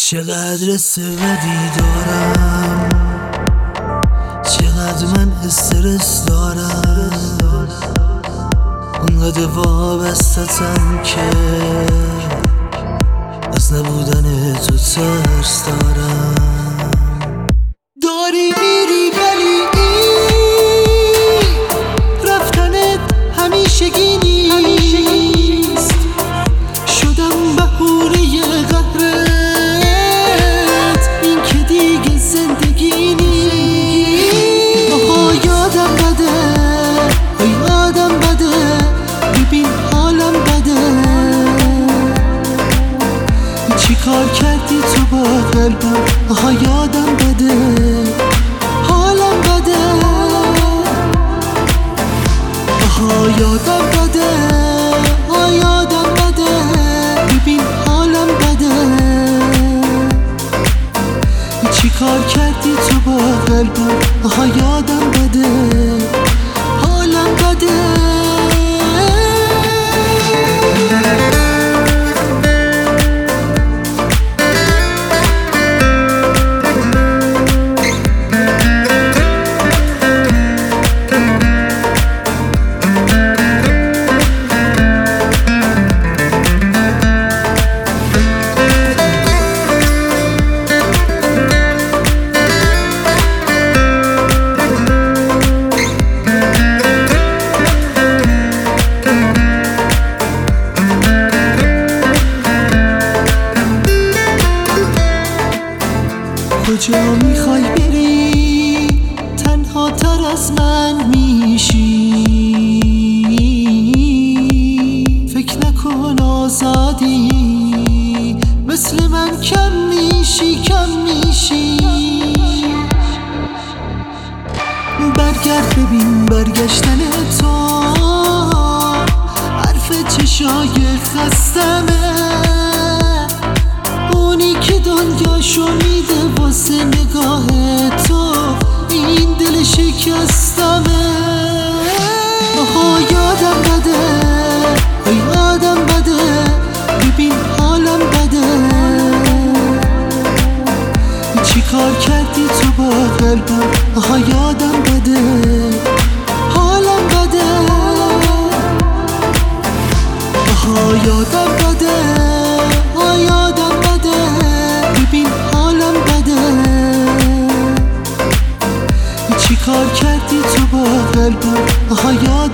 چقدر سودی دارم، چقدر من استرس دارم، اونقدر وابستتم که از نبودن تو ترس دارم. داری میری ولی رفتنت همیشگی نیست، شدم بهونه قهرت، این که دیگه زندگی نیست. آها یادم بده، یادم بده، ببین حالم بده، چی کار کردی تو با قلبم. آها یادم بده، حالم بده، آها یادم بده، آها یادم بده، ببین حالم بده، چی کار کردی تو با قلبم. آها یادم بده، حالم بده. کجا میخوای بری؟ تنها تر از من میشی، فکر نکن آزادی، مثل من کم میشی، کم میشی. برگرد ببین برگشتن تو، حرف چشای خستمه، اونی که دنیاشو میده واسه نگاه تو، این دل شکستمه. آها یادم بده، یادم بده، ببین حالم بده، چی کار کردی تو با قلبم. آها یادم بده، حالم بده، آها یادم بده، آها یادم بده، ببین حالم بده، چی کار کردی تو با قلبم. آها